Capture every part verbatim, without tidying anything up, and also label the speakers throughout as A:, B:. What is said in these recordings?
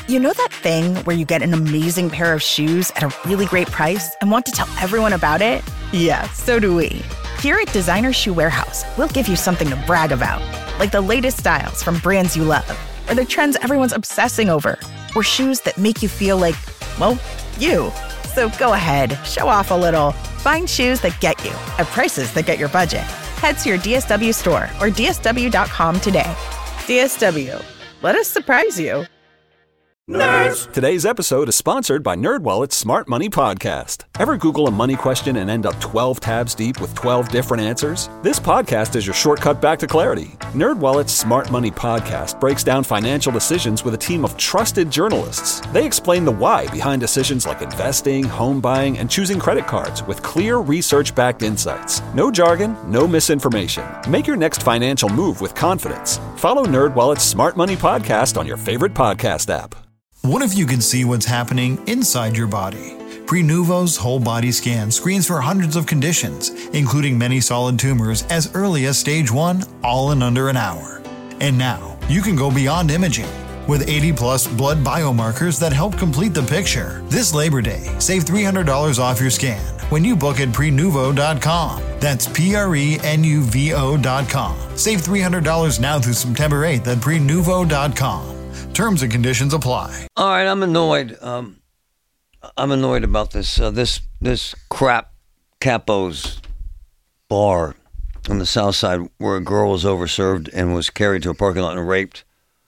A: You know that thing where you get an amazing pair of shoes at a really great price and want to tell everyone about it? Yeah, so do we. Here at Designer Shoe Warehouse, we'll give you something to brag about, like the latest styles from brands you love, or the trends everyone's obsessing over, or shoes that make you feel like, well, you. So go ahead, show off a little. Find shoes that get you at prices that get your budget. Head to your D S W store or D S W dot com today. D S W, let us surprise you.
B: Nerds! Today's episode is sponsored by NerdWallet's Smart Money Podcast. Ever Google a money question and end up twelve tabs deep with twelve different answers? This podcast is your shortcut back to clarity. NerdWallet's Smart Money Podcast breaks down financial decisions with a team of trusted journalists. They explain the why behind decisions like investing, home buying, and choosing credit cards with clear research-backed insights. No jargon, no misinformation. Make your next financial move with confidence. Follow NerdWallet's Smart Money Podcast on your favorite podcast app.
C: What if you could see what's happening inside your body? Prenuvo's whole body scan screens for hundreds of conditions, including many solid tumors as early as stage one, all in under an hour. And now, you can go beyond imaging. With eighty plus blood biomarkers that help complete the picture. This Labor Day, save three hundred dollars off your scan when you book at prenuvo dot com. That's P R E N U V O dot com. Save three hundred dollars now through September eighth at prenuvo dot com. Terms and conditions apply.
D: All right, I'm annoyed. Um, I'm annoyed about this. Uh, this this crap Capo's bar on the south side where a girl was overserved and was carried to a parking lot and raped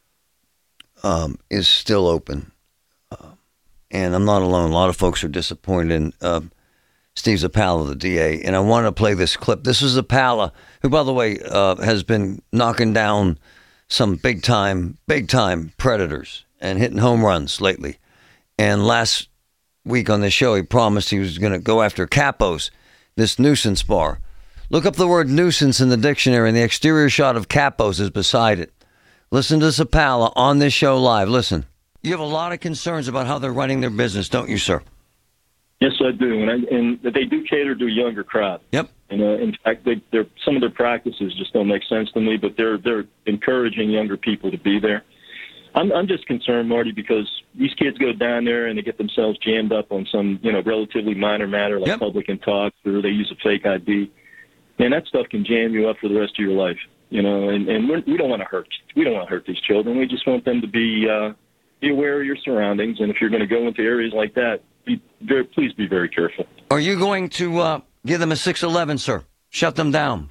D: um, is still open. Uh, and I'm not alone. A lot of folks are disappointed. And uh, Steve Zappala, the D A. And I wanted to play this clip. This is Zappala, who, by the way, uh, has been knocking down some big time, big time predators and hitting home runs lately. And last week on this show, he promised he was going to go after Capo's, this nuisance bar. Look up the word nuisance in the dictionary, and the exterior shot of Capo's is beside it. Listen to Zappala on this show live. Listen. You have a lot of concerns about how they're running their business, don't you, sir?
E: Yes, I do, and, I, and they do cater to a younger crowd.
D: Yep.
E: And uh, in fact, they, they're, some of their practices just don't make sense to me, but they're they're encouraging younger people to be there. I'm I'm just concerned, Marty, because these kids go down there and they get themselves jammed up on some you know relatively minor matter like
D: yep.
E: public and talk, or they use a fake I D. Man, that stuff can jam you up for the rest of your life. You know, and and we're, we don't want to hurt we don't want to hurt these children. We just want them to be uh, be aware of your surroundings, and if you're going to go into areas like that, be very, please be very careful.
D: Are you going to uh, give them a six eleven, sir? Shut them down?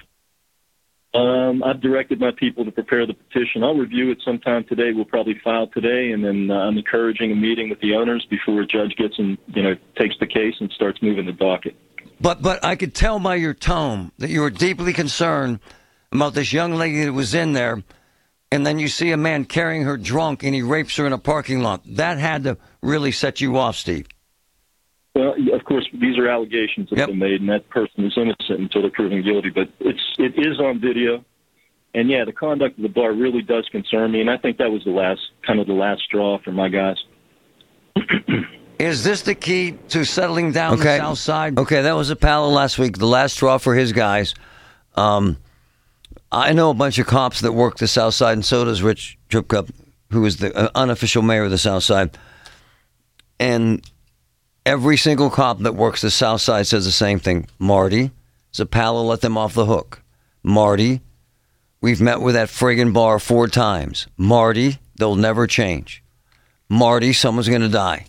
E: Um, I've directed my people to prepare the petition. I'll review it sometime today. We'll probably file today, and then uh, I'm encouraging a meeting with the owners before a judge gets and you know takes the case and starts moving the docket.
D: But but I could tell by your tone that you were deeply concerned about this young lady that was in there, and then you see a man carrying her drunk and he rapes her in a parking lot. That had to really set you off, Steve.
E: Well, of course, these are allegations that
D: yep.
E: have been made, and that person is innocent until they're proven guilty. But it's it is on video, and yeah, the conduct of the bar really does concern me, and I think that was the last kind of the last straw for my guys.
D: Is this the key to settling down
F: okay.
D: the South Side? Okay, that was Zappala last week. The last straw for his guys. Um, I know a bunch of cops that work the South Side, and so does Rich Tripcup, who is the uh, unofficial mayor of the South Side, and every single cop that works the South Side says the same thing. Marty, Zappala let them off the hook. Marty, we've met with that friggin' bar four times. Marty, they'll never change. Marty, someone's going to die.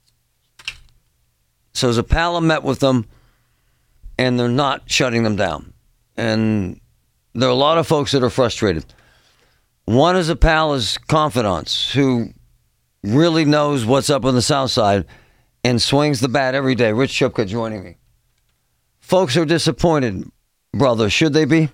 D: So Zappala met with them, and they're not shutting them down. And there are a lot of folks that are frustrated. One is Zappala's confidants, who really knows what's up on the South Side and swings the bat every day. Rich Tripka joining me. Folks are disappointed, brother. Should they be?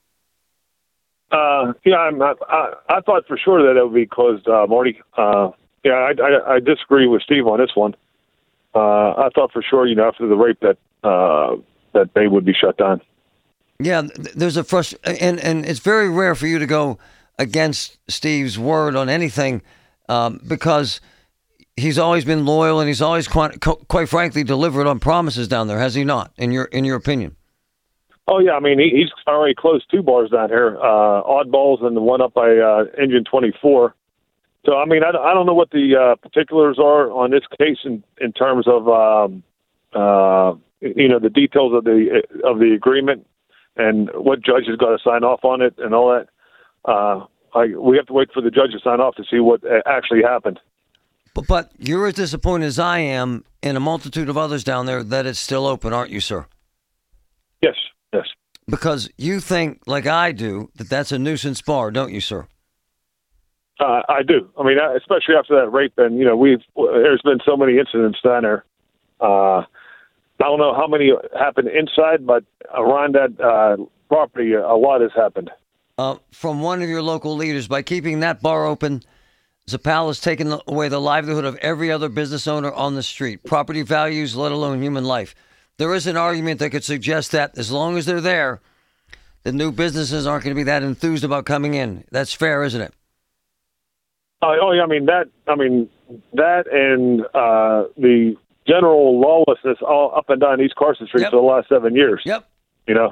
G: Uh, yeah, I'm not, I, I thought for sure that it would be closed, uh, Marty. Uh, yeah, I, I, I disagree with Steve on this one. Uh, I thought for sure, you know, after the rape that uh, that they would be shut down.
D: Yeah, there's a frust- and and it's very rare for you to go against Steve's word on anything um, because he's always been loyal and he's always quite, quite frankly delivered on promises down there, has he not? In your in your opinion?
G: Oh yeah, I mean he, he's already closed two bars down here, uh, Oddballs and the one up by uh, Engine twenty-four. So, I mean, I, I don't know what the uh, particulars are on this case in, in terms of, um, uh, you know, the details of the of the agreement and what judge has got to sign off on it and all that. Uh, I, we have to wait for the judge to sign off to see what actually happened.
D: But, but you're as disappointed as I am and a multitude of others down there that it's still open, aren't you, sir?
G: Yes, yes.
D: Because you think, like I do, that that's a nuisance bar, don't you, sir?
G: Uh, I do. I mean, especially after that rape, and you know, we've there's been so many incidents down there. Uh, I don't know how many happened inside, but around that uh, property, a lot has happened.
D: Uh, from one of your local leaders, by keeping that bar open, Zappala has taken away the livelihood of every other business owner on the street, property values, let alone human life. There is an argument that could suggest that as long as they're there, the new businesses aren't going to be that enthused about coming in. That's fair, isn't it?
G: Uh, oh yeah, I mean that. I mean that, and uh, the general lawlessness all up and down East Carson Street yep. for the last seven years.
D: Yep.
G: You know.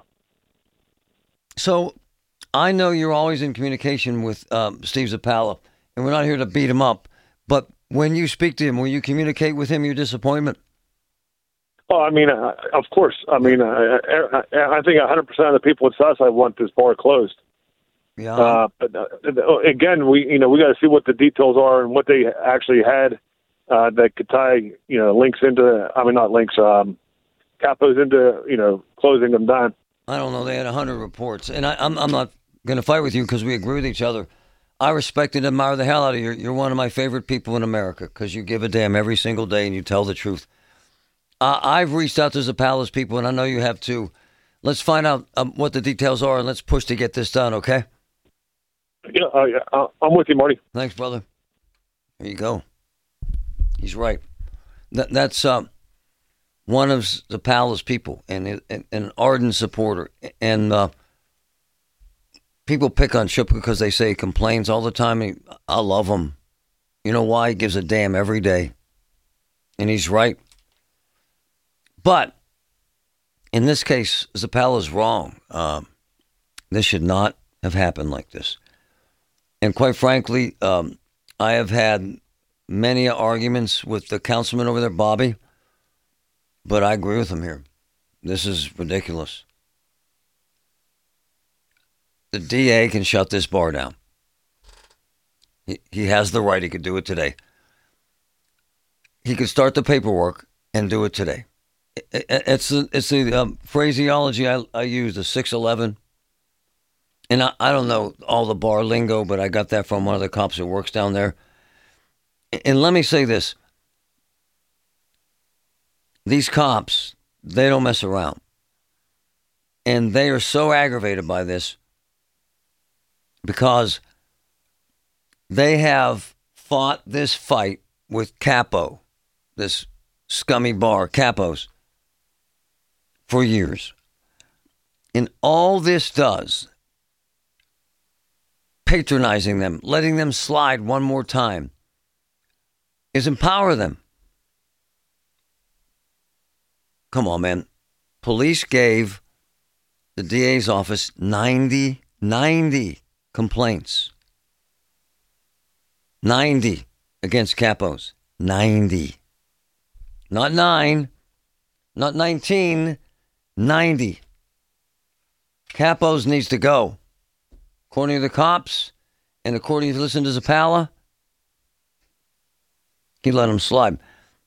D: So, I know you're always in communication with um, Steve Zappala, and we're not here to beat him up. But when you speak to him, will you communicate with him your disappointment?
G: Oh, I mean, uh, of course. I mean, uh, I, I think one hundred percent of the people in Southside want this bar closed.
D: Yeah.
G: Uh, but uh, again, we you know we got to see what the details are and what they actually had uh, that could tie you know links into I mean not links um, capos into you know closing them down.
D: I don't know. They had a hundred reports, and I, I'm I'm not going to fight with you because we agree with each other. I respect and admire the hell out of you. You're one of my favorite people in America because you give a damn every single day and you tell the truth. Uh, I've reached out to Zappala's people, and I know you have too. Let's find out um, what the details are, and let's push to get this done. Okay.
G: Yeah, uh, yeah, I'm with you, Marty.
D: Thanks, brother. There you go. He's right. That, that's uh, one of Zappala's people and, and an ardent supporter. And uh, people pick on Chip because they say he complains all the time. He, I love him. You know why? He gives a damn every day. And he's right. But in this case, Zappala's wrong. Um, this should not have happened like this. And quite frankly, um, I have had many arguments with the councilman over there, Bobby, but I agree with him here. This is ridiculous. The D A can shut this bar down. He, he has the right. He could do it today. He could start the paperwork and do it today. It, it, it's the, it's the um, phraseology I, I use, the six eleven. And I, I don't know all the bar lingo, but I got that from one of the cops that works down there. And let me say this. These cops, they don't mess around. And they are so aggravated by this because they have fought this fight with Capo, this scummy bar, Capos, for years. And all this does, patronizing them, letting them slide one more time, is empower them. Come on, man. Police gave the D A's office ninety, ninety complaints. ninety against Capos. ninety. Not nine, not nineteen, ninety. Capos needs to go. According to the cops, and according to listen to Zappala, he let him slide.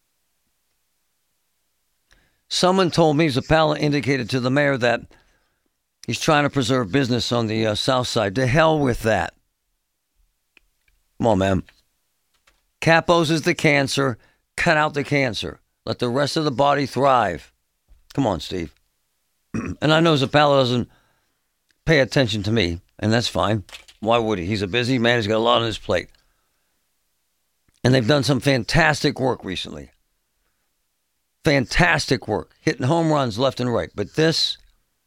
D: Someone told me Zappala indicated to the mayor that he's trying to preserve business on the uh, south side. To hell with that. Come on, man. Capos is the cancer. Cut out the cancer. Let the rest of the body thrive. Come on, Steve. And I know Zappala doesn't pay attention to me. And that's fine. Why would he? He's a busy man. He's got a lot on his plate. And they've done some fantastic work recently. Fantastic work. Hitting home runs left and right. But this,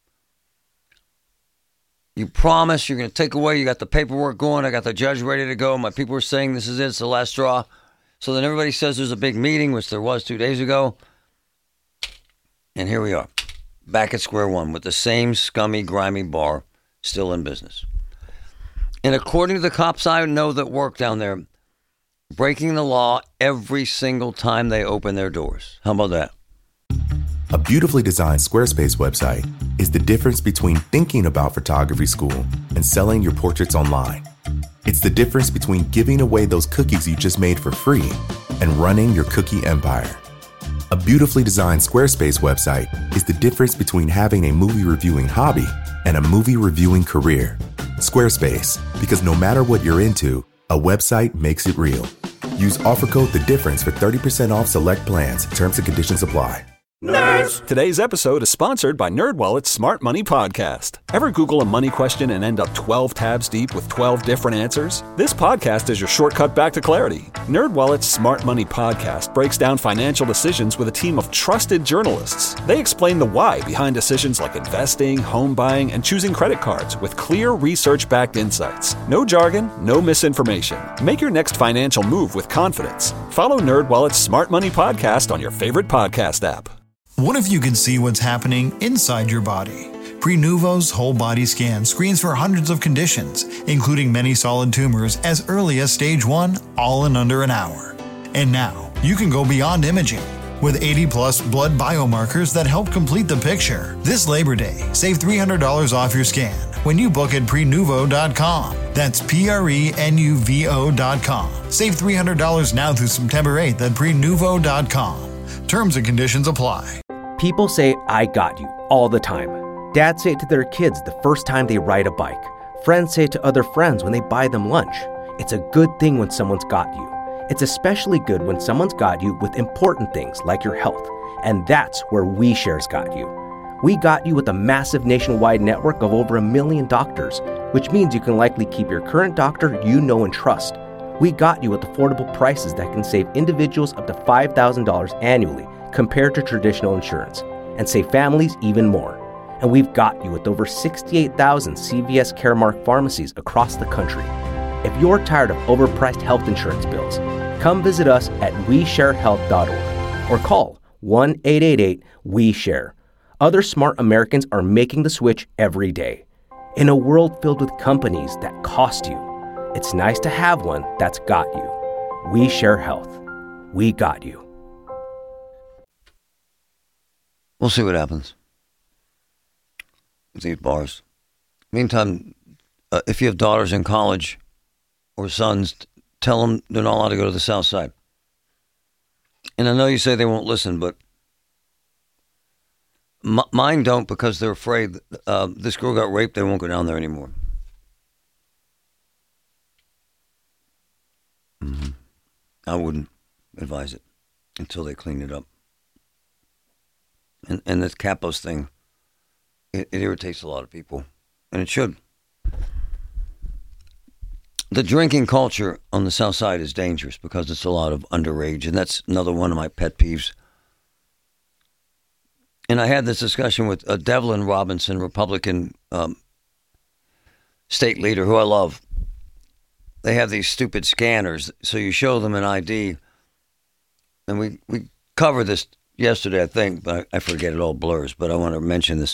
D: you promise you're going to take away. You got the paperwork going. I got the judge ready to go. My people are saying this is it. It's the last straw. So then everybody says there's a big meeting, which there was two days ago. And here we are. Back at square one with the same scummy, grimy bar. Still in business. And according to the cops I know that work down there, breaking the law every single time they open their doors. How about that?
F: A beautifully designed Squarespace website is the difference between thinking about photography school and selling your portraits online. It's the difference between giving away those cookies you just made for free and running your cookie empire. A beautifully designed Squarespace website is the difference between having a movie reviewing hobby and a movie reviewing career. Squarespace, because no matter what you're into, a website makes it real. Use offer code The Difference for thirty percent off select plans. Terms and conditions apply.
B: Nerds! Today's episode is sponsored by NerdWallet's Smart Money Podcast. Ever Google a money question and end up twelve tabs deep with twelve different answers? This podcast is your shortcut back to clarity. NerdWallet's Smart Money Podcast breaks down financial decisions with a team of trusted journalists. They explain the why behind decisions like investing, home buying, and choosing credit cards with clear research-backed insights. No jargon, no misinformation. Make your next financial move with confidence. Follow NerdWallet's Smart Money Podcast on your favorite podcast app.
C: What if you could see what's happening inside your body? Prenuvo's whole body scan screens for hundreds of conditions, including many solid tumors as early as stage one, all in under an hour. And now, you can go beyond imaging. With eighty plus blood biomarkers that help complete the picture. This Labor Day, save three hundred dollars off your scan when you book at prenuvo dot com. That's P R E N U V O dot com. Save three hundred dollars now through September eighth at prenuvo dot com. Terms and conditions apply.
H: People say, "I got you," all the time. Dads say it to their kids the first time they ride a bike. Friends say it to other friends when they buy them lunch. It's a good thing when someone's got you. It's especially good when someone's got you with important things like your health. And that's where WeShare's got you. We got you with a massive nationwide network of over a million doctors, which means you can likely keep your current doctor you know and trust. We got you with affordable prices that can save individuals up to five thousand dollars annually compared to traditional insurance, and save families even more. And we've got you with over sixty-eight thousand C V S Caremark pharmacies across the country. If you're tired of overpriced health insurance bills, come visit us at we share health dot org or call one eight eight eight W E share. Other smart Americans are making the switch every day. In a world filled with companies that cost you, it's nice to have one that's got you. We Share Health. We got you.
D: We'll see what happens with these bars. Meantime, uh, if you have daughters in college or sons, tell them they're not allowed to go to the South Side. And I know you say they won't listen, but m- mine don't, because they're afraid uh, this girl got raped. They won't go down there anymore. Mm-hmm. I wouldn't advise it until they clean it up. And and this Capos thing, it, it irritates a lot of people, and it should. The drinking culture on the South Side is dangerous because it's a lot of underage, and that's another one of my pet peeves. And I had this discussion with uh, Devlin Robinson, Republican um, state leader, who I love. They have these stupid scanners, so you show them an I D, and we, we covered this yesterday, I think, but I forget, it all blurs, but I want to mention this.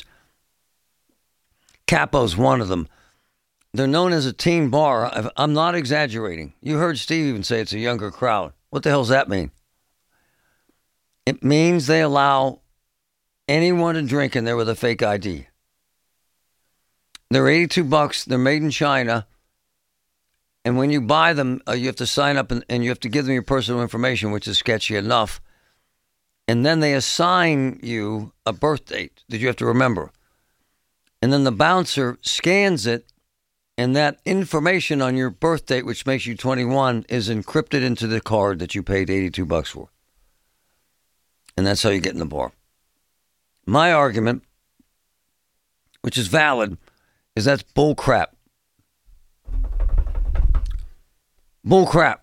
D: Capo's one of them. They're known as a teen bar. I'm not exaggerating. You heard Steve even say it's a younger crowd. What the hell does that mean? It means they allow anyone to drink in there with a fake I D. They're eighty-two bucks. They're made in China. And when you buy them, uh, you have to sign up and, and you have to give them your personal information, which is sketchy enough. And then they assign you a birth date that you have to remember. And then the bouncer scans it, and that information on your birth date, which makes you twenty-one, is encrypted into the card that you paid eighty-two bucks for. And that's how you get in the bar. My argument, which is valid, is that's bull crap. Bull crap.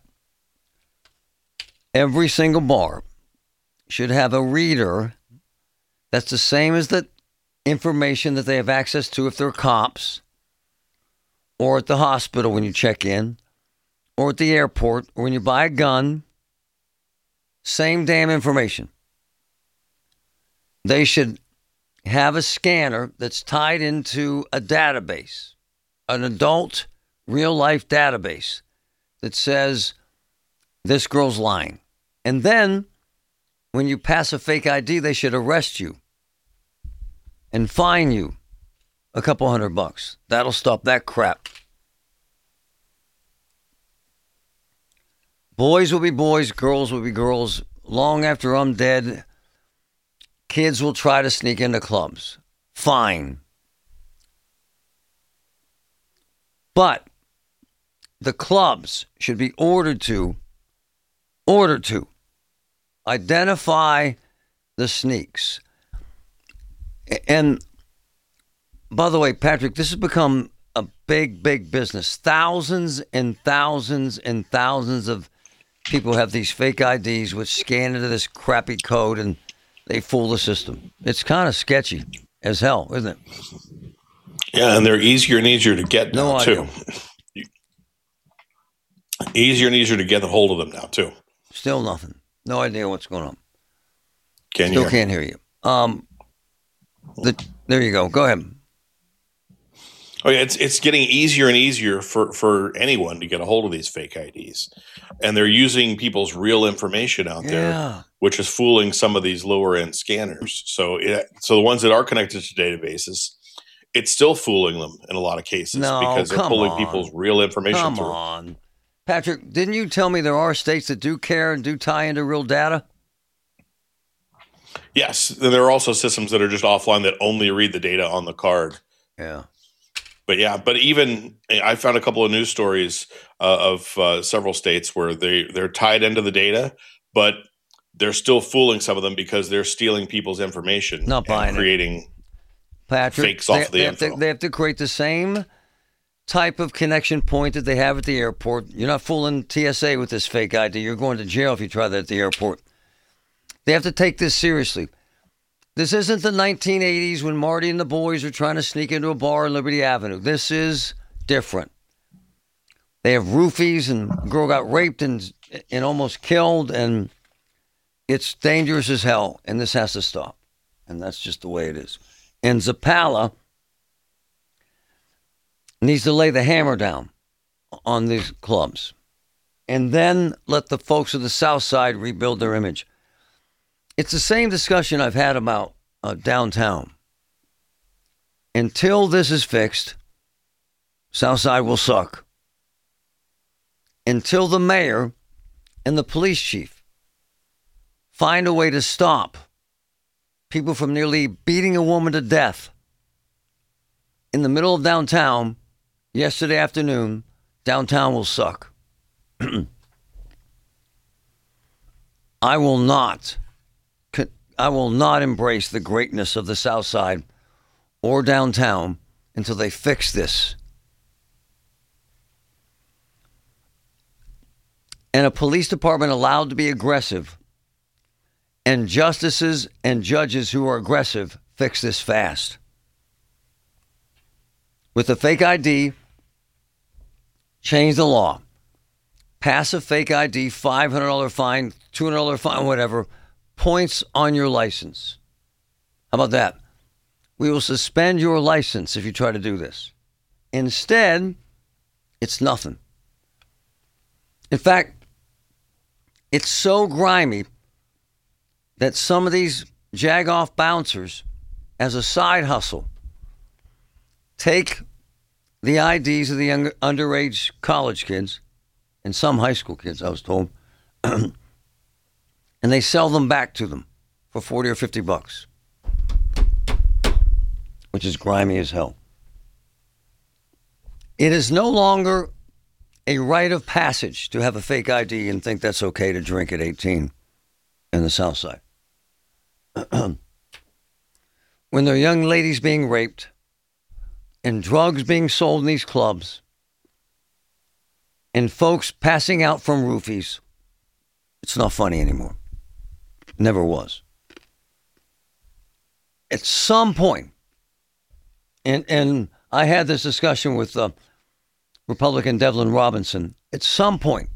D: Every single bar should have a reader that's the same as the information that they have access to if they're cops, or at the hospital when you check in, or at the airport, or when you buy a gun. Same damn information. They should have a scanner that's tied into a database, an adult real-life database that says this girl's lying. And then when you pass a fake I D, they should arrest you and fine you a couple hundred bucks. That'll stop that crap. Boys will be boys, girls will be girls. Long after I'm dead, kids will try to sneak into clubs. Fine. But the clubs should be ordered to, ordered to identify the sneaks. And by the way, Patrick, this has become a big, big business. Thousands and thousands and thousands of people have these fake I Ds which scan into this crappy code and they fool the system. It's kind of sketchy as hell, isn't it?
I: Yeah, and they're easier and easier to get
D: no
I: now,
D: idea.
I: too. Easier and easier to get a hold of them now, too.
D: Still nothing. No idea what's going on.
I: Can
D: Still
I: you?
D: can't hear you. Um, the, there you go. Go ahead.
I: Oh yeah, it's it's getting easier and easier for, for anyone to get a hold of these fake I Ds, and they're using people's real information out
D: Yeah.
I: there, which is fooling some of these lower end scanners. So it, so the ones that are connected to databases, it's still fooling them in a lot of cases
D: No,
I: because they're
D: come
I: pulling
D: on.
I: people's real information
D: Come
I: through.
D: on. Patrick, didn't you tell me there are states that do care and do tie into real data?
I: Yes, and there are also systems that are just offline that only read the data on the card.
D: Yeah.
I: But yeah, but even I found a couple of news stories uh, of uh, several states where they they're tied into the data, but they're still fooling some of them because they're stealing people's information,
D: Not buying
I: and
D: it.
I: creating
D: Patrick,
I: fakes off
D: they,
I: of the
D: they have,
I: info.
D: to, they have to create the same type of connection point that they have at the airport. You're not fooling T S A with this fake I D. You're going to jail if you try that at the airport. They have to take this seriously. This isn't the nineteen eighties when Marty and the boys are trying to sneak into a bar on Liberty Avenue. This is different. They have roofies, and a girl got raped and and almost killed, and it's dangerous as hell, and this has to stop. And that's just the way it is. And Zappala needs to lay the hammer down on these clubs and then let the folks of the South Side rebuild their image. It's the same discussion I've had about uh, downtown. Until this is fixed, South Side will suck. Until the mayor and the police chief find a way to stop people from nearly beating a woman to death in the middle of downtown yesterday afternoon, downtown will suck. I will not I will not embrace the greatness of the South Side or downtown until they fix this. And a police department allowed to be aggressive, and justices and judges who are aggressive fix this fast. With the fake I D, change the law. Pass a fake I D, five hundred dollars fine, two hundred dollars fine, whatever. Points on your license. How about that? We will suspend your license if you try to do this. Instead, it's nothing. In fact, it's so grimy that some of these jag-off bouncers, as a side hustle, take the I Ds of the young, underage college kids and some high school kids, I was told, and they sell them back to them for forty or fifty bucks, which is grimy as hell. It is no longer a rite of passage to have a fake I D and think that's okay to drink at eighteen in the South Side. When there are young ladies being raped and drugs being sold in these clubs and folks passing out from roofies, it's not funny anymore. Never was. At some point, and and I had this discussion with uh, Republican Devlin Robinson, at some point,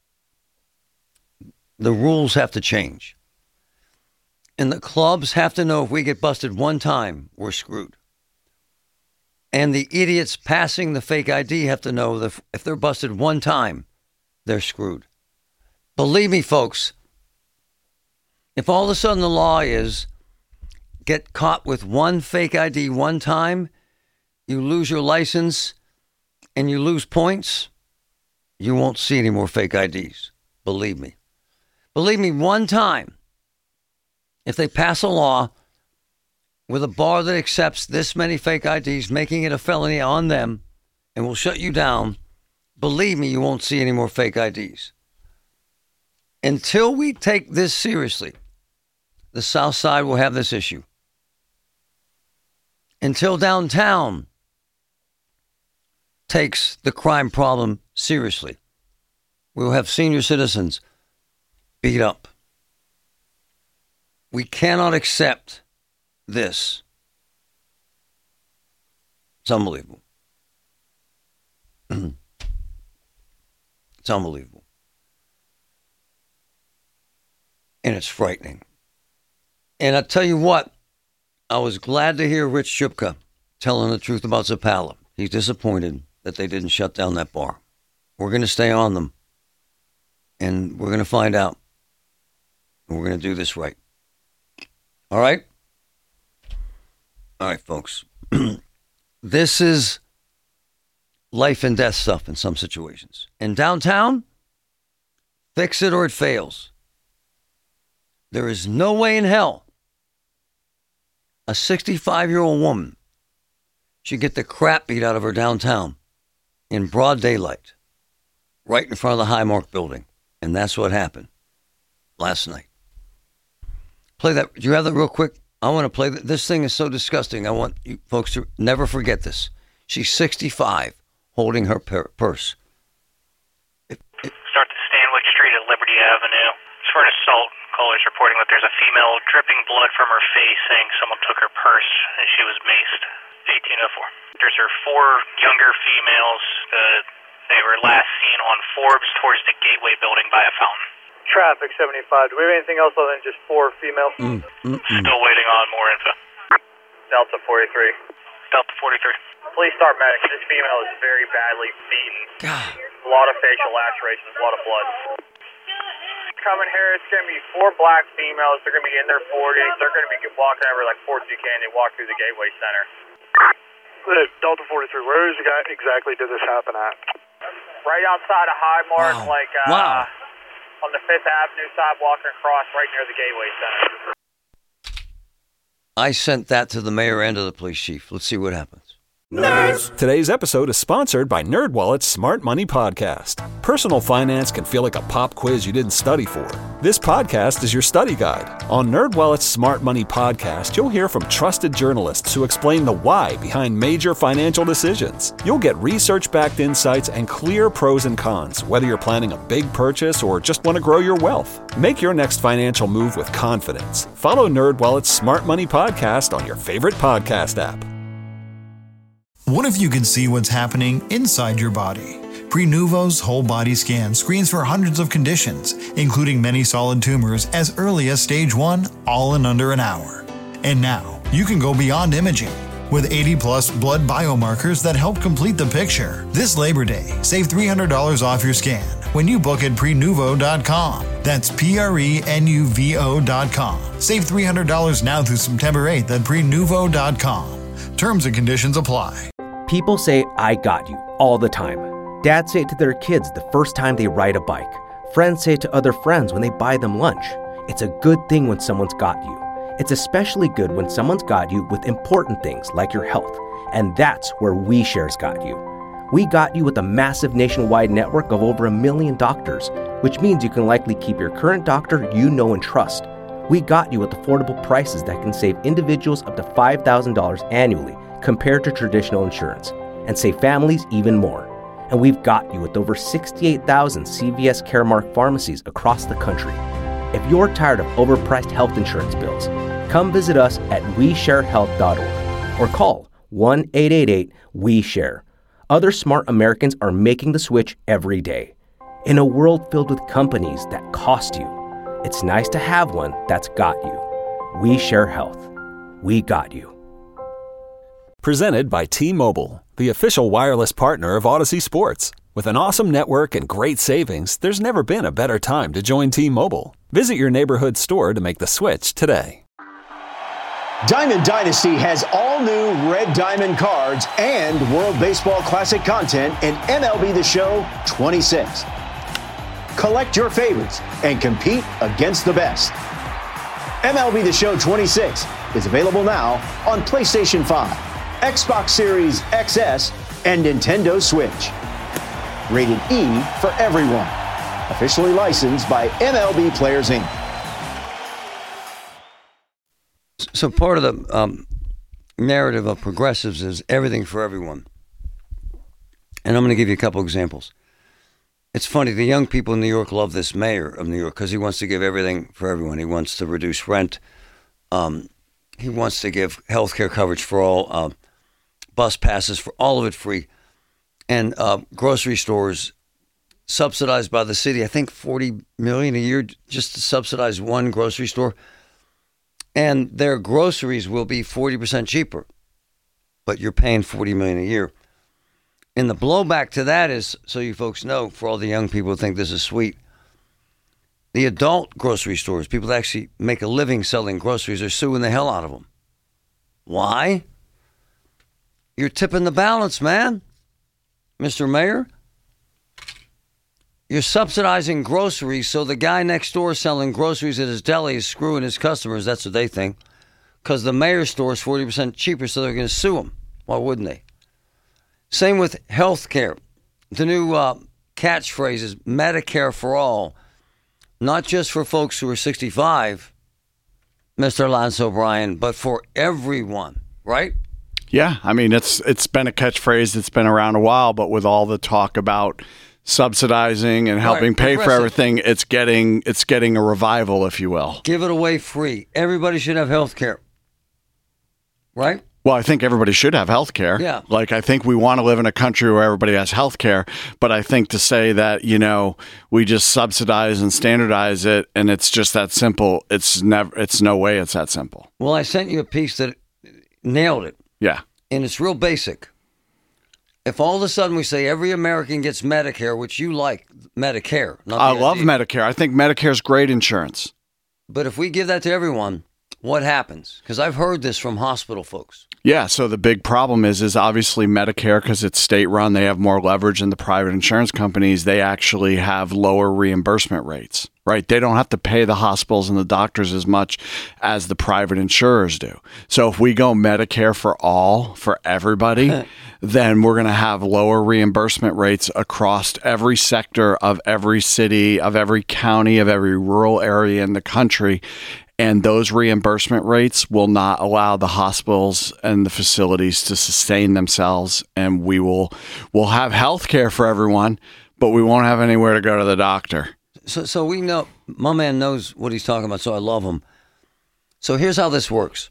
D: the rules have to change. And the clubs have to know if we get busted one time, we're screwed. And the idiots passing the fake I D have to know that if they're busted one time, they're screwed. Believe me, folks, if all of a sudden the law is get caught with one fake I D one time, you lose your license and you lose points, you won't see any more fake I Ds. Believe me. Believe me, one time, if they pass a law with a bar that accepts this many fake I Ds, making it a felony on them, and will shut you down, believe me, you won't see any more fake I Ds. Until we take this seriously, the South Side will have this issue. Until downtown takes the crime problem seriously, we'll have senior citizens beat up. We cannot accept this. It's unbelievable. It's unbelievable. And it's frightening. And I tell you what, I was glad to hear Rich Shupka telling the truth about Zapala. He's disappointed that they didn't shut down that bar. We're going to stay on them. And we're going to find out. And we're going to do this right. All right? All right, folks. This is life and death stuff in some situations. In downtown, fix it or it fails. There is no way in hell a sixty-five-year-old woman should get the crap beat out of her downtown in broad daylight, right in front of the Highmark building. And that's what happened last night. Play that. Do you have that real quick? I want to play that. This thing is so disgusting. I want you folks to never forget this. She's sixty-five, holding her per- purse. It, it,
J: Start to Stanwick Street at Liberty Avenue. It's for an assault. Callers reporting that there's a female dripping blood from her face, saying someone took her purse and she was maced. eighteen oh four. There's her four younger females. Uh, they were last seen on Forbes towards the Gateway building by a fountain.
K: Traffic seventy-five. Do we have anything else other than just four females?
D: mm, mm, mm.
J: Still waiting on more info.
K: Delta forty-three.
J: Delta forty-three.
K: Please start medic. This female is very badly beaten.
D: God.
K: A lot of facial lacerations, a lot of blood. Coming here, it's going to be four black females. They're going to be in their forties. They're going to be walking over like Fort Duquesne. They walk through the Gateway Center.
L: Delta forty-three, where is exactly did this happen at?
K: Right outside of Highmark,
D: Wow.
K: like uh,
D: Wow.
K: on the Fifth Avenue side, walking across right near the Gateway Center.
D: I sent that to the mayor and to the police chief. Let's see what happens.
B: Nerds! Today's episode is sponsored by NerdWallet's Smart Money Podcast. Personal finance can feel like a pop quiz you didn't study for. This podcast is your study guide. On NerdWallet's Smart Money Podcast, you'll hear from trusted journalists who explain the why behind major financial decisions. You'll get research-backed insights and clear pros and cons, whether you're planning a big purchase or just want to grow your wealth. Make your next financial move with confidence. Follow NerdWallet's Smart Money Podcast on your favorite podcast app.
C: What if you could see what's happening inside your body? Prenuvo's whole body scan screens for hundreds of conditions, including many solid tumors as early as stage one, all in under an hour. And now, you can go beyond imaging. With eighty plus blood biomarkers that help complete the picture. This Labor Day, save three hundred dollars off your scan when you book at prenuvo dot com. That's P R E N U V O dot com. Save three hundred dollars now through September eighth at prenuvo dot com. Terms and conditions apply.
H: People say, I got you, all the time. Dads say it to their kids the first time they ride a bike. Friends say it to other friends when they buy them lunch. It's a good thing when someone's got you. It's especially good when someone's got you with important things like your health. And that's where WeShare's got you. We got you with a massive nationwide network of over a million doctors, which means you can likely keep your current doctor you know and trust. We got you with affordable prices that can save individuals up to five thousand dollars annually compared to traditional insurance, and save families even more. And we've got you with over sixty-eight thousand C V S Caremark pharmacies across the country. If you're tired of overpriced health insurance bills, come visit us at we share health dot org or call one eight eight eight W E share. Other smart Americans are making the switch every day. In a world filled with companies that cost you, it's nice to have one that's got you. We Share Health. We got you.
B: Presented by T-Mobile, the official wireless partner of Odyssey Sports. With an awesome network and great savings, there's never been a better time to join T-Mobile. Visit your neighborhood store to make the switch today.
M: Diamond Dynasty has all new Red Diamond cards and World Baseball Classic content in M L B The Show twenty-six. Collect your favorites and compete against the best. M L B The Show twenty-six is available now on PlayStation five, Xbox Series X S, and Nintendo Switch. Rated E for everyone. Officially licensed by M L B Players, Incorporated.
D: So part of the um, narrative of progressives is everything for everyone. And I'm going to give you a couple examples. It's funny, the young people in New York love this mayor of New York because he wants to give everything for everyone. He wants to reduce rent. Um, he wants to give health care coverage for all, uh, bus passes, for all of it free. And uh, grocery stores subsidized by the city, I think forty million dollars a year just to subsidize one grocery store. And their groceries will be forty percent cheaper, but you're paying forty million dollars a year. And the blowback to that is, so you folks know, for all the young people who think this is sweet, the adult grocery stores, people that actually make a living selling groceries, are suing the hell out of them. Why? You're tipping the balance, man. Mister Mayor, you're subsidizing groceries, so the guy next door selling groceries at his deli is screwing his customers. That's what they think. Because the mayor's store is forty percent cheaper, so they're going to sue him. Why wouldn't they? Same with health care. The new uh, catchphrase is Medicare for all. Not just for folks who are sixty-five, Mister Lance O'Brien, but for everyone, right?
N: Yeah, I mean, it's it's been a catchphrase that's been around a while, but with all the talk about subsidizing and helping
D: right,
N: pay for everything, it's getting it's getting a revival, if you will.
D: Give it away free. Everybody should have health care, right?
N: Well, I think everybody should have health care.
D: Yeah.
N: Like, I think we want to live in a country where everybody has health care, but I think to say that, you know, we just subsidize and standardize it and it's just that simple, it's never, it's no way it's that simple.
D: Well, I sent you a piece that nailed it.
N: Yeah.
D: And it's real basic. If all of a sudden we say every American gets Medicare, which you like, Medicare. Not
N: I
D: the
N: love
D: idea.
N: Medicare. I think Medicare is great insurance.
D: But if we give that to everyone, what happens? Because I've heard this from hospital folks.
N: Yeah, so the big problem is is obviously Medicare, because it's state run, they have more leverage than the private insurance companies. They actually have lower reimbursement rates, right? They don't have to pay the hospitals and the doctors as much as the private insurers do. So if we go Medicare for all, for everybody, then we're going to have lower reimbursement rates across every sector of every city, of every county, of every rural area in the country. And those reimbursement rates will not allow the hospitals and the facilities to sustain themselves. And we will we'll have health care for everyone, but we won't have anywhere to go to the doctor.
D: So, so we know, my man knows what he's talking about, so I love him. So here's how this works.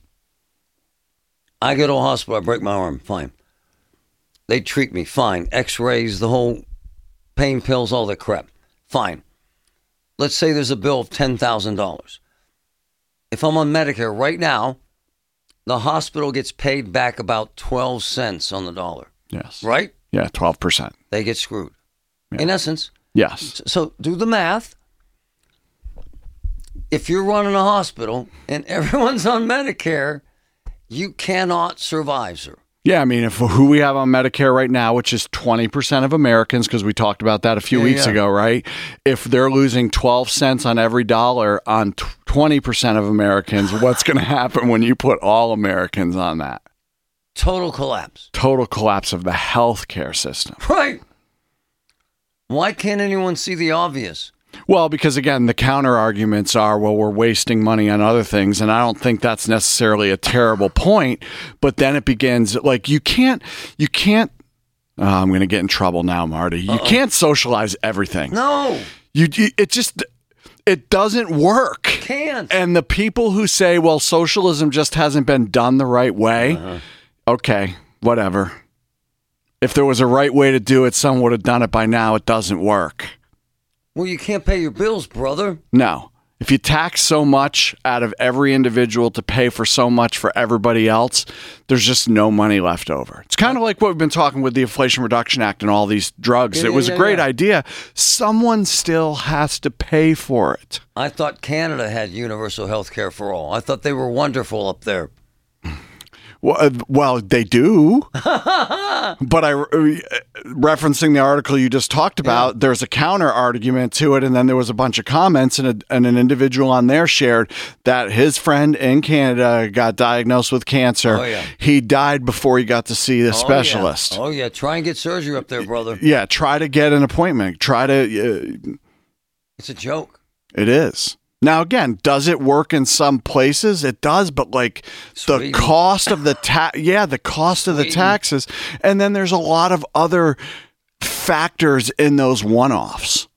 D: I go to a hospital, I break my arm, fine. They treat me, fine. X-rays, the whole pain pills, all that crap, fine. Let's say there's a bill of ten thousand dollars. If I'm on Medicare right now, the hospital gets paid back about twelve cents on the dollar.
N: Yes.
D: Right?
N: Yeah, twelve percent.
D: They get screwed.
N: Yeah.
D: In essence.
N: Yes.
D: So do the math. If you're running a hospital and everyone's on Medicare, you cannot survive, sir.
N: Yeah, I mean, if who we have on Medicare right now, which is twenty percent of Americans, because we talked about that a few
D: Yeah,
N: weeks
D: yeah.
N: ago, right? If they're losing twelve cents on every dollar on twenty percent of Americans, what's going to happen when you put all Americans on that?
D: Total collapse.
N: Total collapse of the healthcare system.
D: Right. Why can't anyone see the obvious?
N: Well, because again, the counter arguments are, well, we're wasting money on other things. And I don't think that's necessarily a terrible point. But then it begins like you can't, you can't, oh, I'm going to get in trouble now, Marty. You
D: Uh-oh.
N: can't socialize everything.
D: No.
N: You, you, it just, it doesn't work.
D: Can't.
N: And the people who say, well, socialism just hasn't been done the right way.
D: Uh-huh.
N: Okay, whatever. If there was a right way to do it, someone would have done it by now. It doesn't work.
D: Well, you can't pay your bills, brother.
N: No. If you tax so much out of every individual to pay for so much for everybody else, there's just no money left over. It's kind of like what we've been talking with the Inflation Reduction Act and all these drugs.
D: Yeah,
N: it was
D: yeah,
N: a great
D: yeah.
N: idea. Someone still has to pay for it.
D: I thought Canada had universal health care for all. I thought they were wonderful up there.
N: Well, uh, well they do. But I, uh, referencing the article you just talked about, yeah. there's a counter argument to it, and then there was a bunch of comments, and, a, and an individual on there shared that his friend in Canada got diagnosed with cancer.
D: Oh, yeah.
N: He died before he got to see the
D: oh,
N: specialist.
D: Yeah. Oh, yeah. Try and get surgery up there, brother.
N: Yeah, try to get an appointment. Try to... Uh,
D: it's a joke.
N: It is. Now, again, does it work in some places? It does, but like
D: Sweden.
N: the cost of the tax, yeah, the cost of the
D: Sweden.
N: taxes. And then there's a lot of other factors in those one-offs.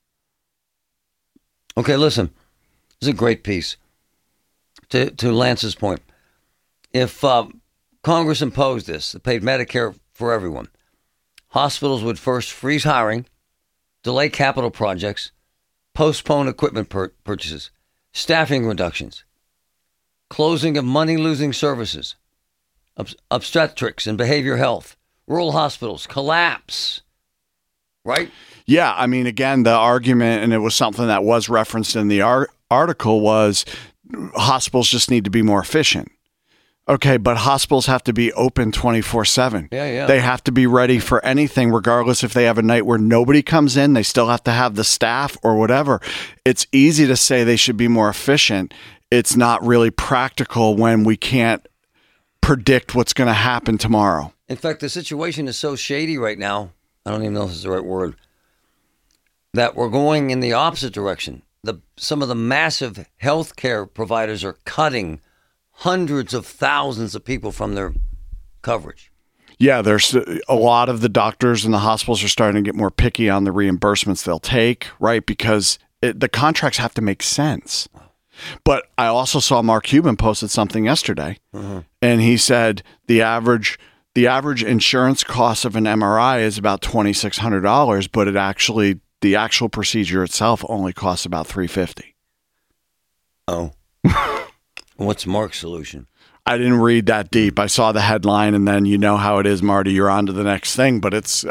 D: Okay, listen, this is a great piece. To, to Lance's point, if uh, Congress imposed this, it paid Medicare for everyone, hospitals would first freeze hiring, delay capital projects, postpone equipment pur- purchases, staffing reductions, closing of money-losing services, ob- obstetrics and behavioral health, rural hospitals collapse, right?
N: Yeah, I mean, again, the argument, and it was something that was referenced in the ar- article, was hospitals just need to be more efficient. Okay, but hospitals have to be open twenty-four seven.
D: Yeah, yeah.
N: They have to be ready for anything, regardless if they have a night where nobody comes in. They still have to have the staff or whatever. It's easy to say they should be more efficient. It's not really practical when we can't predict what's going to happen tomorrow.
D: In fact, the situation is so shady right now, I don't even know if this is the right word, that we're going in the opposite direction. The some of the massive healthcare providers are cutting hundreds of thousands of people from their coverage.
N: Yeah, there's a lot of the doctors and the hospitals are starting to get more picky on the reimbursements they'll take, right? Because it, the contracts have to make sense. But I also saw Mark Cuban posted something yesterday,
D: Mm-hmm.
N: and he said the average the average insurance cost of an M R I is about twenty-six hundred dollars, but it actually the actual procedure itself only costs about three hundred fifty
D: dollars. Oh. What's Mark's solution?
N: I didn't read that deep. I saw the headline, and then you know how it is, Marty. You're on to the next thing, but it's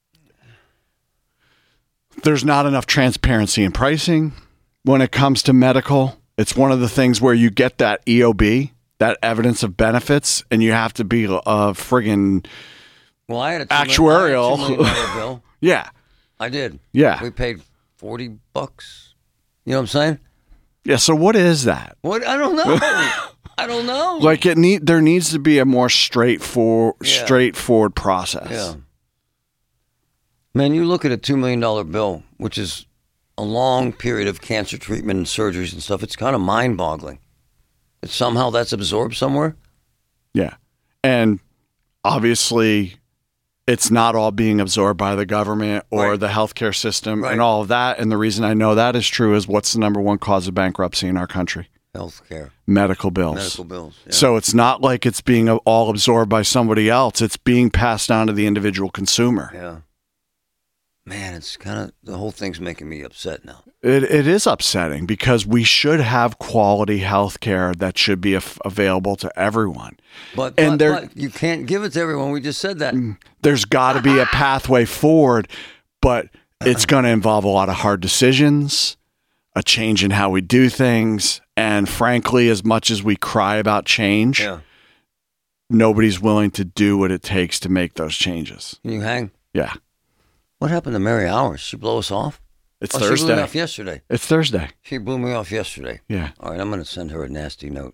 N: there's not enough transparency in pricing when it comes to medical. It's one of the things where you get that E O B, that evidence of benefits, and you have to be a friggin'
D: well, I had a two
N: actuarial.
D: Million, I had a two million dollar bill.
N: Yeah.
D: I did.
N: Yeah.
D: We paid forty bucks. You know what I'm saying?
N: Yeah, so what is that?
D: What? I don't know. I don't know.
N: Like it need there needs to be a more straightforward
D: Yeah.
N: straightforward process.
D: Yeah. Man, you look at a two million dollar bill, which is a long period of cancer treatment and surgeries and stuff. It's kind of mind-boggling. That somehow that's absorbed somewhere.
N: Yeah. And obviously it's not all being absorbed by the government or
D: Right.
N: the healthcare system
D: Right.
N: and all of that. And the reason I know that is true is what's the number one cause of bankruptcy in our country?
D: Healthcare.
N: Medical bills.
D: Medical bills. Yeah.
N: So it's not like it's being all absorbed by somebody else. It's being passed on to the individual consumer.
D: Yeah. Man, it's kind of, the whole thing's making me upset now.
N: It It is upsetting because we should have quality health care that should be af- available to everyone.
D: But,
N: And
D: but,
N: there-
D: but you can't give it to everyone. We just said that.
N: There's got to be a pathway forward, but it's going to involve a lot of hard decisions, a change in how we do things, and frankly, as much as we cry about change,
D: Yeah.
N: nobody's willing to do what it takes to make those changes.
D: Can you hang?
N: Yeah.
D: What happened to Mary Hours? She blow us off?
N: It's
D: oh, She blew
N: Thursday.
D: me off yesterday.
N: It's Thursday.
D: She blew me off yesterday.
N: Yeah.
D: All right, I'm going to send her a nasty note.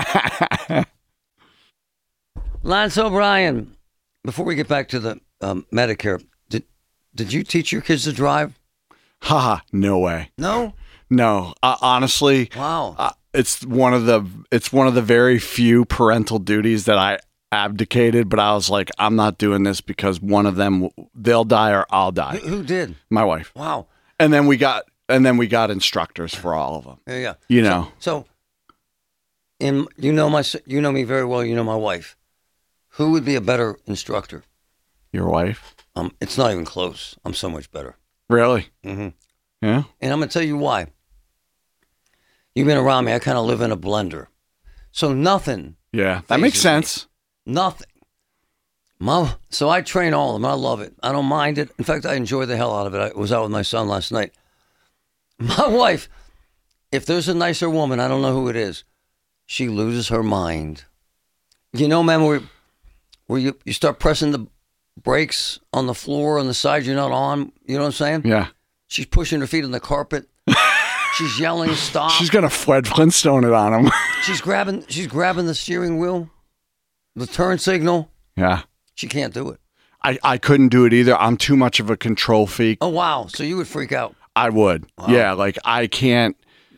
D: Lance O'Brien, before we get back to the um, Medicare, did did you teach your kids to drive?
N: Haha, no way.
D: No?
N: No. Uh, honestly,
D: Wow.
N: uh, it's one of the it's one of the very few parental duties that I abdicated, but I was like, I'm not doing this because one of them they'll die or I'll die.
D: Who, who did?
N: My wife.
D: Wow.
N: And then we got and then we got instructors for all of them.
D: Yeah, yeah.
N: You know.
D: So, in you know my s- you know me very well. You know my wife. Who would be a better instructor?
N: Your wife?
D: Um, it's not even close. I'm so much better.
N: Really?
D: Mm-hmm.
N: Yeah.
D: And I'm going to tell you why. You've been around me. I kind of live in a blender. So nothing.
N: Yeah, that makes sense.
D: Me. Nothing. Mom, so I train all of them. I love it. I don't mind it. In fact, I enjoy the hell out of it. I was out with my son last night. My wife, if there's a nicer woman, I don't know who it is, she loses her mind. You know, man, where, where you, you start pressing the brakes on the floor on the side you're not on. You know what I'm saying?
N: Yeah.
D: She's pushing her feet on the carpet. She's yelling, stop.
N: She's going to Fred Flintstone it on him.
D: she's grabbing She's grabbing the steering wheel, the turn signal.
N: Yeah.
D: She can't do it.
N: I, I couldn't do it either. I'm too much of a control freak.
D: Oh, wow. So you would freak out.
N: I would.
D: Wow.
N: Yeah, like I can't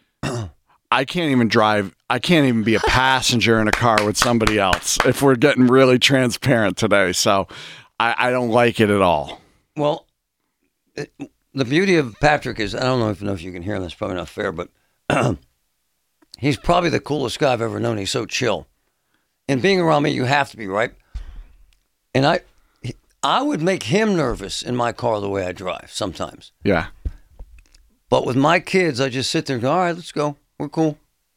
N: I can't even drive. I can't even be a passenger in a car with somebody else if we're getting really transparent today. So I, I don't like it at all.
D: Well, it, the beauty of Patrick is, I don't know if, know if you can hear him, that's probably not fair, but he's probably the coolest guy I've ever known. He's so chill. And being around me, you have to be, right? And I, I would make him nervous in my car the way I drive sometimes.
N: Yeah.
D: But with my kids, I just sit there and go, all right, let's go. We're cool.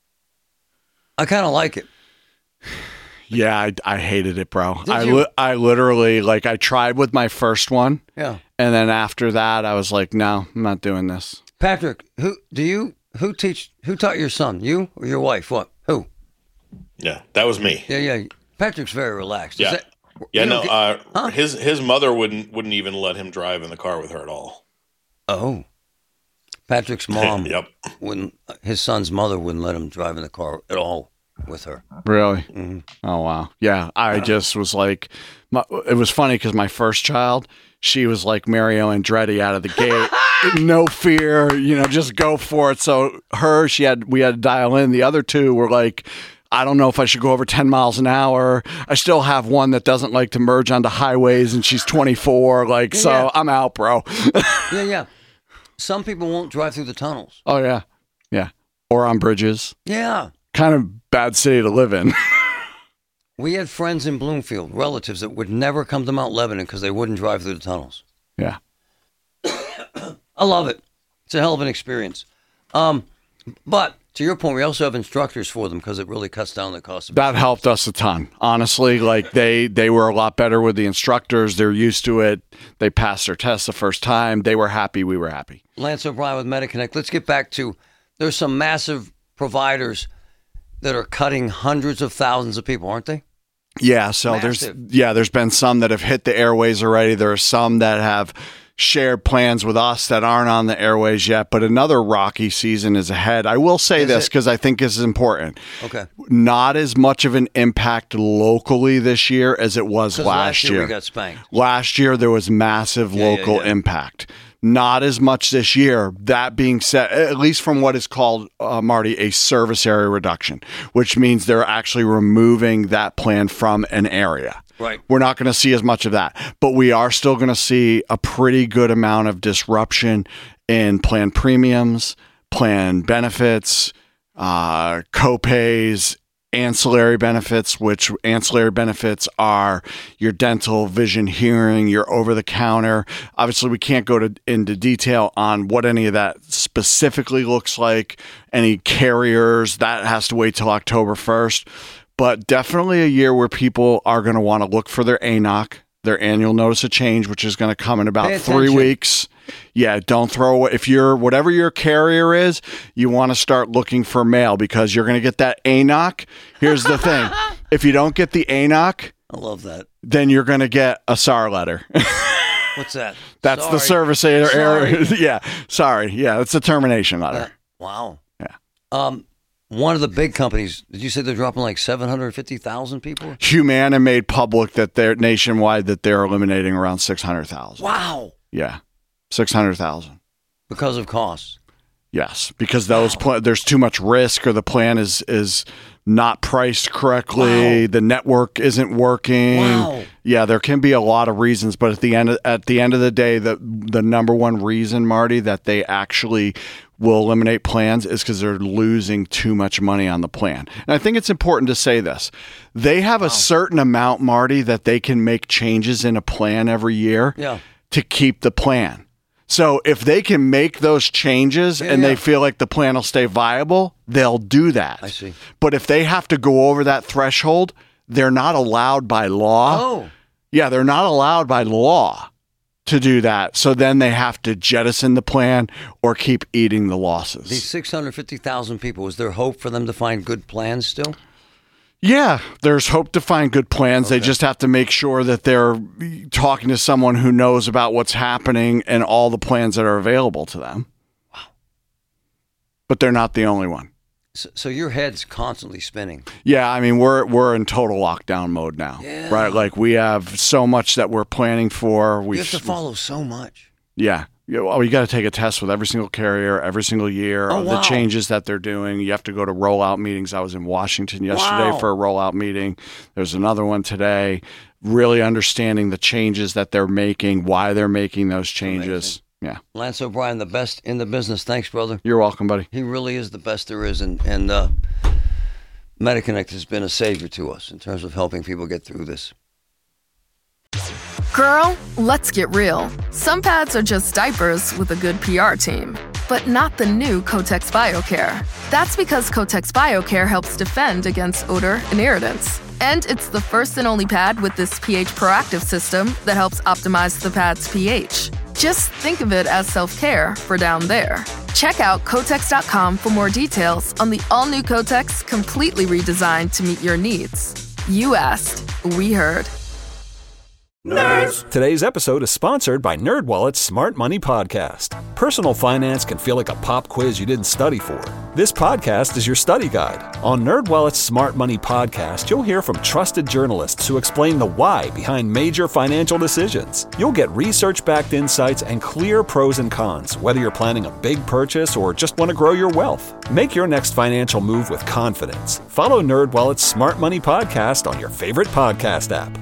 D: I kind of like it.
N: Yeah, I, I hated it, bro.
D: Did
N: I,
D: you?
N: li- I literally, like, I tried with my first one.
D: Yeah.
N: And then after that, I was like, no, I'm not doing this.
D: Patrick, who do you, who teach, who taught your son? You or your wife? What? Who?
I: Yeah, that was me.
D: Yeah, yeah. Patrick's very relaxed. Is
I: Yeah.
D: that,
I: Yeah,
D: you
I: no,
D: know,
I: uh,
D: huh?
I: his his mother wouldn't wouldn't even let him drive in the car with her at all.
D: Oh. Patrick's mom
I: Yep.
D: wouldn't, his son's mother wouldn't let him drive in the car at all with her.
N: Really?
D: Mm-hmm.
N: Oh, wow. Yeah, I just was like, my, it was funny because my first child, she was like Mario Andretti out of the gate. No fear, you know, just go for it. So her, she had, we had to dial in. The other two were like, I don't know if I should go over ten miles an hour. I still have one that doesn't like to merge onto highways and she's twenty-four. Like,
D: Yeah,
N: so
D: yeah.
N: I'm out, bro.
D: Yeah, yeah. Some people won't drive through the tunnels.
N: Oh, yeah. Yeah. Or on bridges.
D: Yeah.
N: Kind of bad city to live in.
D: We had friends in Bloomfield, relatives that would never come to Mount Lebanon because they wouldn't drive through the tunnels.
N: Yeah.
D: I love it. It's a hell of an experience. Um, but to your point, we also have instructors for them because it really cuts down the cost of it.
N: That helped us a ton. Honestly, like they they were a lot better with the instructors. They're used to it. They passed their test the first time. They were happy. We were happy.
D: Lance O'Brien with MediConnect. Let's get back to, there's some massive providers that are cutting hundreds of thousands of people, aren't they?
N: Yeah, so
D: Massive.
N: there's yeah, there's been some that have hit the airways already. There are some that have shared plans with us that aren't on the airways yet, but another rocky season is ahead. I will say
D: Is
N: this
D: it?
N: because I think this is important.
D: Okay.
N: Not as much of an impact locally this year as it was
D: 'Cause
N: last,
D: last year
N: year.
D: we got spanked.
N: Last year there was massive
D: Yeah, yeah,
N: local
D: yeah.
N: impact. Not as much this year. That being said, at least from what is called, uh, Marty, a service area reduction, which means they're actually removing that plan from an area.
D: Right.
N: We're not going to see as much of that, but we are still going to see a pretty good amount of disruption in plan premiums, plan benefits, uh, co-pays, ancillary benefits, which ancillary benefits are your dental, vision, hearing, your over-the-counter. Obviously, we can't go to, into detail on what any of that specifically looks like. Any carriers, that has to wait till October first. But definitely a year where people are going to want to look for their A N O C, their annual notice of change, which is going to come in about
D: Pay
N: three
D: attention.
N: weeks. Yeah, don't throw away. If you're, whatever your carrier is, you want to start looking for mail because you're going to get that A N O C. Here's the thing. If you don't get the A N O C,
D: I love that.
N: then you're going to get a S A R letter.
D: What's that?
N: That's
D: Sorry.
N: the service area.
D: Sorry.
N: Yeah, sorry. Yeah, it's a termination letter.
D: Uh, wow.
N: Yeah.
D: Um, one of the big companies, did you say they're dropping like seven hundred fifty thousand people?
N: Humana made public that they're nationwide that they're eliminating around six hundred thousand.
D: Wow.
N: Yeah, six hundred thousand.
D: Because of costs.
N: Yes, because those pl- there's too much risk, or the plan is is not priced correctly.
D: Wow.
N: The network isn't working.
D: Wow.
N: Yeah, there can be a lot of reasons, but at the end of, at the end of the day, the the number one reason, Marty, that they actually will eliminate plans is because they're losing too much money on the plan. And I think it's important to say this: they have a certain amount, Marty, that they can make changes in a plan every year
D: Yeah.
N: to keep the plan. So if they can make those changes
D: Yeah,
N: and
D: yeah.
N: they feel like the plan will stay viable, they'll do that.
D: I see.
N: But if they have to go over that threshold, they're not allowed by law.
D: Oh.
N: Yeah, they're not allowed by law to do that. So then they have to jettison the plan or keep eating the losses.
D: These six hundred fifty thousand people, is there hope for them to find good plans still?
N: Yeah, there's hope to find good plans.
D: Okay.
N: They just have to make sure that they're talking to someone who knows about what's happening and all the plans that are available to them.
D: Wow.
N: But they're not the only one.
D: So, so your head's constantly spinning.
N: Yeah, I mean, we're we're in total lockdown mode now,
D: Yeah.
N: right? Like we have so much that we're planning for. We
D: You have to follow so much.
N: Yeah. Yeah, well, you got to take a test with every single carrier every single year
D: Oh,
N: of
D: wow.
N: the changes that they're doing. You have to go to rollout meetings. I was in Washington yesterday
D: Wow.
N: for a rollout meeting. There's another one today. Really understanding the changes that they're making, why they're making those changes. Yeah.
D: Lance O'Brien, the best in the business. Thanks, brother.
N: You're welcome, buddy.
D: He really is the best there is. And, and uh, MediConnect has been a savior to us in terms of helping people get through this.
O: Girl, let's get real. Some pads are just diapers with a good P R team, but not the new Kotex BioCare. That's because Kotex BioCare helps defend against odor and irritants. And it's the first and only pad with this pH proactive system that helps optimize the pad's pH. Just think of it as self-care for down there. Check out Kotex dot com for more details on the all-new Kotex, completely redesigned to meet your needs. You asked, we heard.
B: Nerds. Today's episode is sponsored by NerdWallet's Smart Money Podcast. Personal finance can feel like a pop quiz you didn't study for. This podcast is your study guide. On NerdWallet's Smart Money Podcast, you'll hear from trusted journalists who explain the why behind major financial decisions. You'll get research-backed insights and clear pros and cons, whether you're planning a big purchase or just want to grow your wealth. Make your next financial move with confidence. Follow NerdWallet's Smart Money Podcast on your favorite podcast app.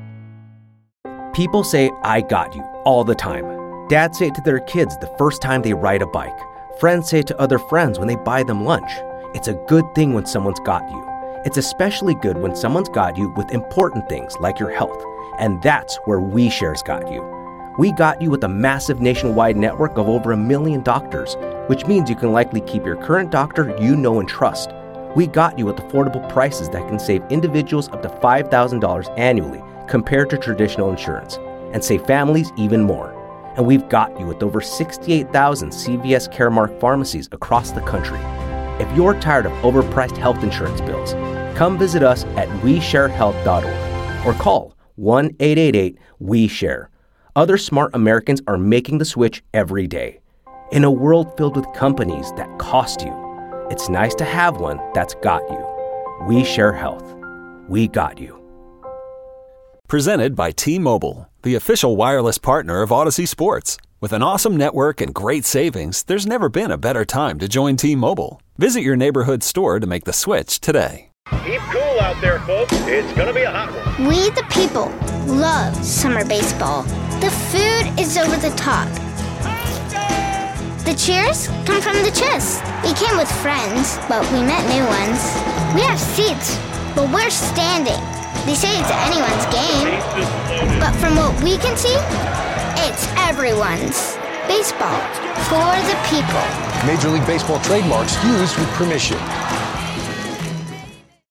H: People say, I got you, all the time. Dads say it to their kids the first time they ride a bike. Friends say it to other friends when they buy them lunch. It's a good thing when someone's got you. It's especially good when someone's got you with important things like your health. And that's where WeShare's got you. We got you with a massive nationwide network of over a million doctors, which means you can likely keep your current doctor you know and trust. We got you with affordable prices that can save individuals up to five thousand dollars annually compared to traditional insurance, and save families even more. And we've got you with over sixty-eight thousand C V S Caremark pharmacies across the country. If you're tired of overpriced health insurance bills, come visit us at we share health dot org or call one eight eight eight we share. Other smart Americans are making the switch every day. In a world filled with companies that cost you, it's nice to have one that's got you. We Share Health. We got you.
B: Presented by T-Mobile, the official wireless partner of Odyssey Sports. With an awesome network and great savings, there's never been a better time to join T-Mobile. Visit your neighborhood store to make the switch today.
P: Keep cool out there, folks. It's going to be a hot one.
Q: We, the people, love summer baseball. The food is over the top. The cheers come from the chest. We came with friends, but we met new ones. We have seats, but we're standing. They say it's anyone's game, but from what we can see, it's everyone's. Baseball, for the people.
R: Major League Baseball trademarks used with permission.